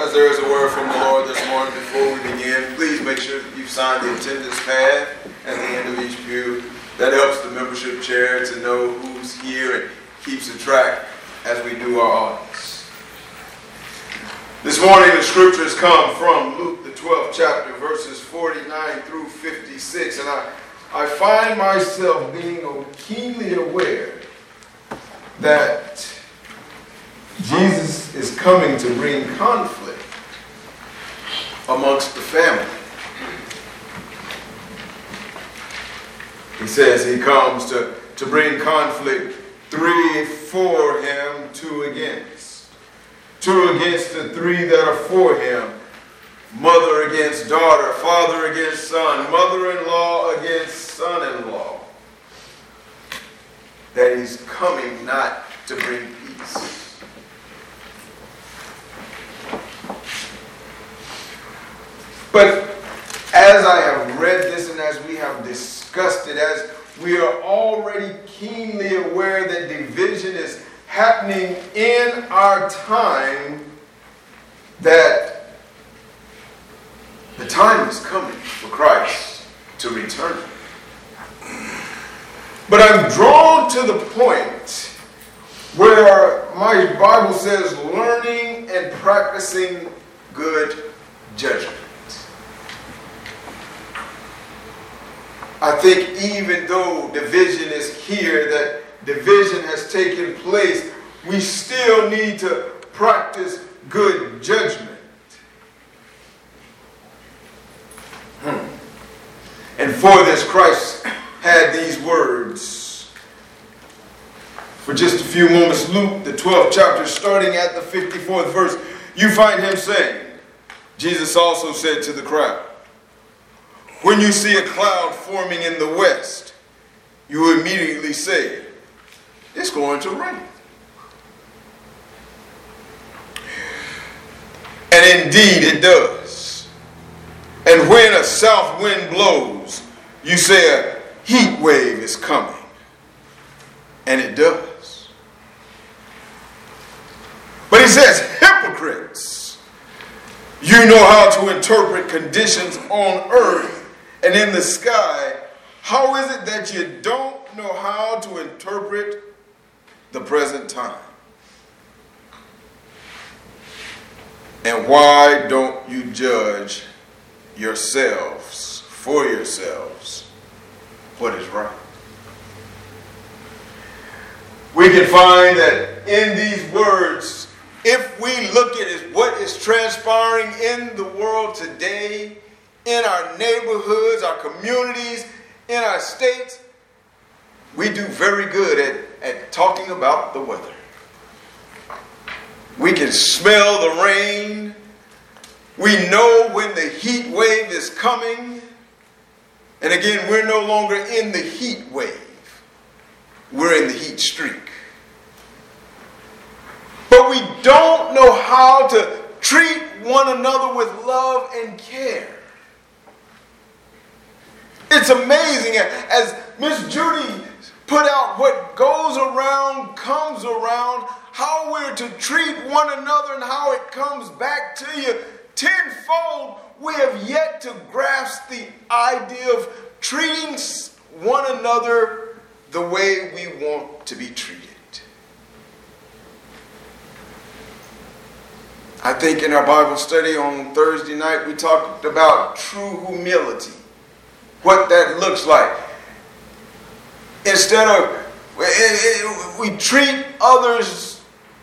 As there is a word from the Lord this morning, before we begin, please make sure that you've signed the attendance pad at the end of each pew. That helps the membership chair to know who's here and keeps a track as we do our audits. This morning the scriptures come from Luke the 12th chapter, verses 49 through 56, and I find myself being keenly aware that Jesus is coming to bring conflict amongst the family. He says he comes to bring conflict, 3 for him, 2 against. 2 against the 3 that are for him. Mother against daughter, father against son, mother-in-law against son-in-law. That he's coming not to bring peace. But as I have read this and as we have discussed it, as we are already keenly aware that division is happening in our time, that the time is coming for Christ to return. But I'm drawn to the point where my Bible says learning and practicing good judgment. I think even though division is here, that division has taken place, we still need to practice good judgment. And for this, Christ had these words. For just a few moments, Luke, the 12th chapter, starting at the 54th verse, you find him saying, Jesus also said to the crowd, when you see a cloud forming in the west, you immediately say, it's going to rain. And indeed it does. And when a south wind blows, you say a heat wave is coming. And it does. But he says, hypocrites, you know how to interpret conditions on earth and in the sky. How is it that you don't know how to interpret the present time? And why don't you judge yourselves, for yourselves, what is right? We can find that in these words, if we look at what is transpiring in the world today, in our neighborhoods, our communities, in our states, we do very good at talking about the weather. We can smell the rain. We know when the heat wave is coming. And again, we're no longer in the heat wave. We're in the heat streak. But we don't know how to treat one another with love and care. It's amazing as Miss Judy put out what goes around comes around, how we're to treat one another and how it comes back to you tenfold. We have yet to grasp the idea of treating one another the way we want to be treated. I think in our Bible study on Thursday night we talked about true humility. What that looks like. Instead of, we treat others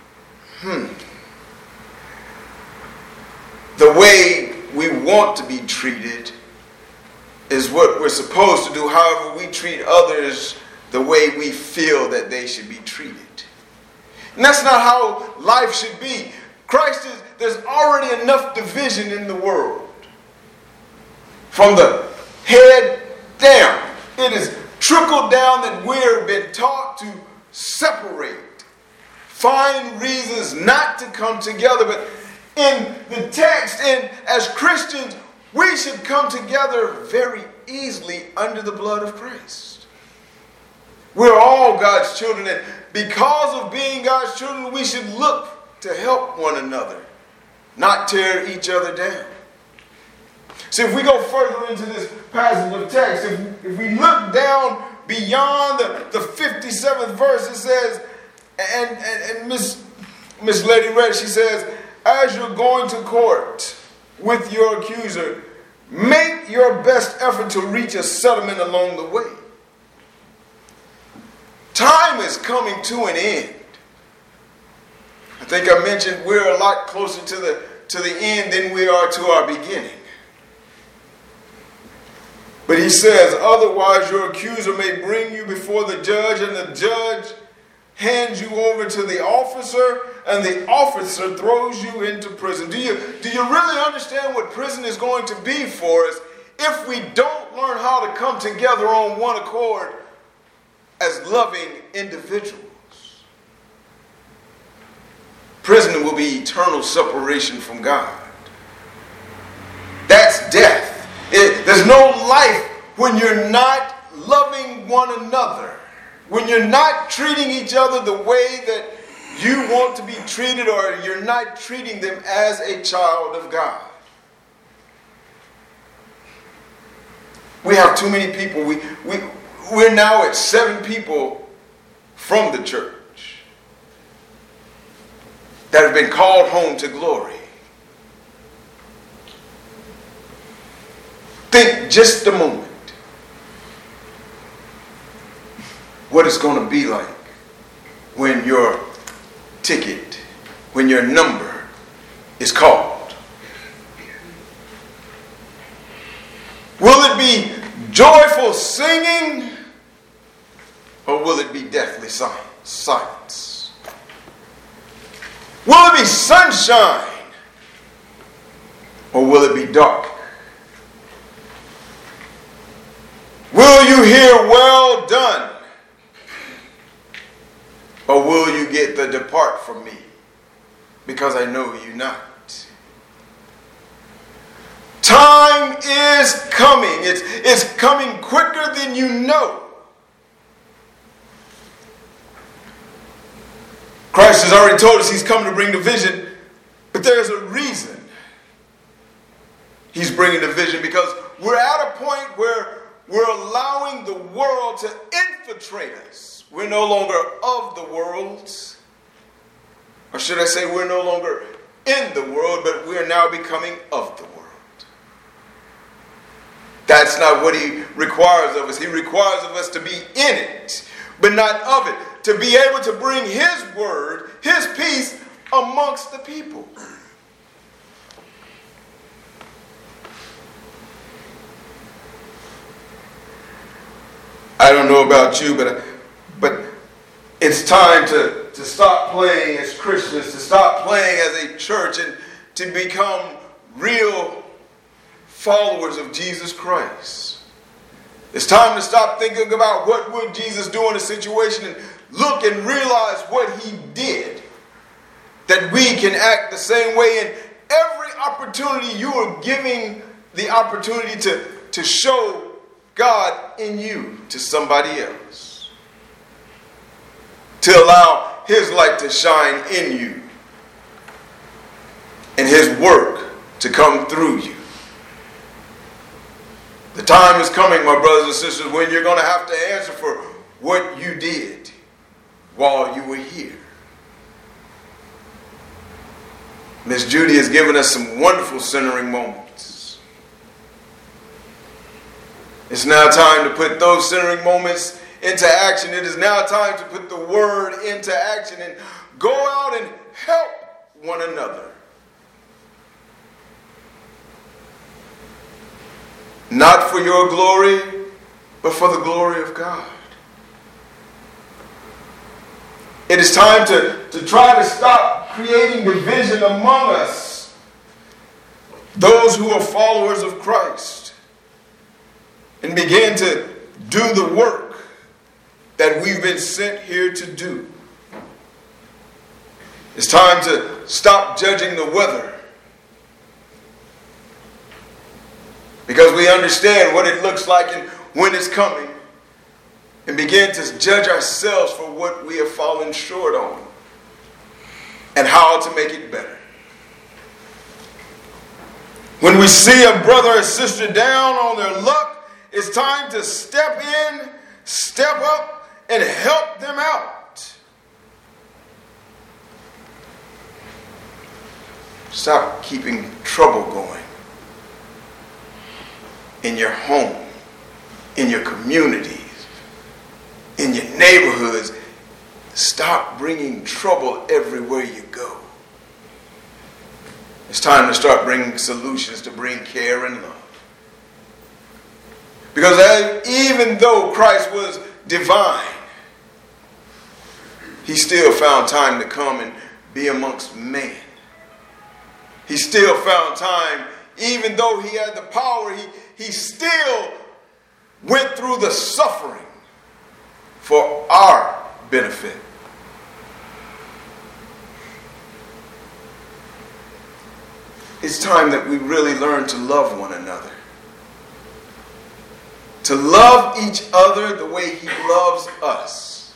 the way we want to be treated is what we're supposed to do. However, we treat others the way we feel that they should be treated. And that's not how life should be. There's already enough division in the world. From the head down. It is trickled down that we've been taught to separate. Find reasons not to come together. But in the text, and as Christians, we should come together very easily under the blood of Christ. We're all God's children, and because of being God's children, we should look to help one another not tear each other down. See, if we go further into this passage of text, if we look down beyond the 57th verse, it says, and Miss Lady Red, she says, as you're going to court with your accuser, make your best effort to reach a settlement along the way. Time is coming to an end. I think I mentioned we're a lot closer to the end than we are to our beginning. But he says, otherwise your accuser may bring you before the judge, and the judge hands you over to the officer, and the officer throws you into prison. Do you really understand what prison is going to be for us if we don't learn how to come together on one accord as loving individuals? Prison will be eternal separation from God. That's death. There's no life when you're not loving one another, when you're not treating each other the way that you want to be treated, or you're not treating them as a child of God. We have too many people. We're now at 7 people from the church that have been called home to glory. Think just a moment what it's going to be like when your ticket, when your number is called. Will it be joyful singing, or will it be deathly silence? Will it be sunshine, or will it be dark? Will you hear well done, or will you get the depart from me, because I know you not? Time is coming. It's coming quicker than you know. Christ has already told us he's come to bring division, but there's a reason he's bringing division, because we're at a point where we're allowing the world to infiltrate us. We're no longer of the world. Or should I say, we're no longer in the world, but we're now becoming of the world. That's not what he requires of us. He requires of us to be in it, but not of it. To be able to bring his word, his peace amongst the people. I don't know about you, but it's time to stop playing as Christians, to stop playing as a church, and to become real followers of Jesus Christ. It's time to stop thinking about what would Jesus do in a situation and look and realize what he did. That we can act the same way, in every opportunity you are giving the opportunity to show God in you to somebody else. To allow his light to shine in you and his work to come through you. The time is coming, my brothers and sisters, when you're going to have to answer for what you did while you were here. Miss Judy has given us some wonderful centering moments. It's now time to put those centering moments into action. It is now time to put the word into action and go out and help one another. Not for your glory, but for the glory of God. It is time to try to stop creating division among us, those who are followers of Christ, and begin to do the work that we've been sent here to do. It's time to stop judging the weather, because we understand what it looks like and when it's coming, and begin to judge ourselves for what we have fallen short on and how to make it better. When we see a brother or sister down on their luck, it's time to step in, step up, and help them out. Stop keeping trouble going in your home, in your communities, in your neighborhoods. Stop bringing trouble everywhere you go. It's time to start bringing solutions, to bring care and love. Because even though Christ was divine, he still found time to come and be amongst men. He still found time, even though he had the power, he still went through the suffering for our benefit. It's time that we really learn to love one another. To love each other the way he loves us.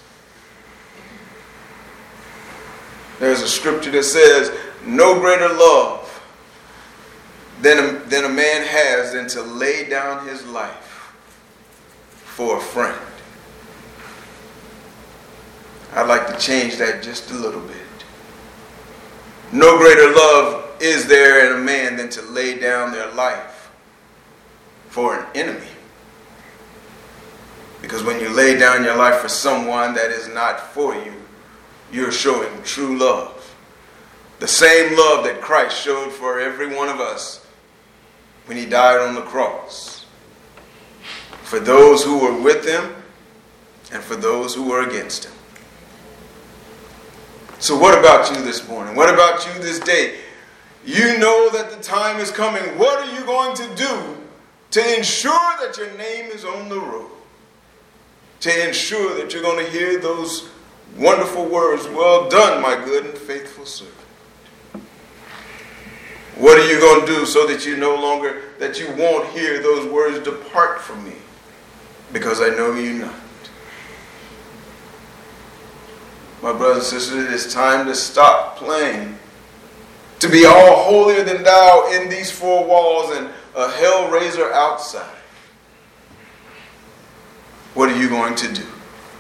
There's a scripture that says, no greater love than a man has than to lay down his life for a friend. I'd like to change that just a little bit. No greater love is there in a man than to lay down their life for an enemy. Because when you lay down your life for someone that is not for you, you're showing true love. The same love that Christ showed for every one of us when he died on the cross. For those who were with him and for those who were against him. So what about you this morning? What about you this day? You know that the time is coming. What are you going to do to ensure that your name is on the road? To ensure that you're going to hear those wonderful words, well done, my good and faithful servant. What are you going to do so that you won't hear those words, depart from me, because I know you not? My brothers and sisters, it is time to stop playing. To be all holier than thou in these four walls and a hellraiser outside. What are you going to do?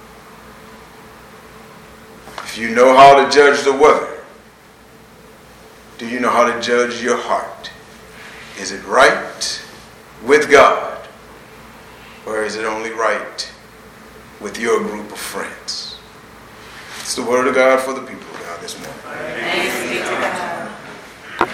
If you know how to judge the weather, do you know how to judge your heart? Is it right with God? Or is it only right with your group of friends? It's the word of God for the people of God this morning. Thanks be to God.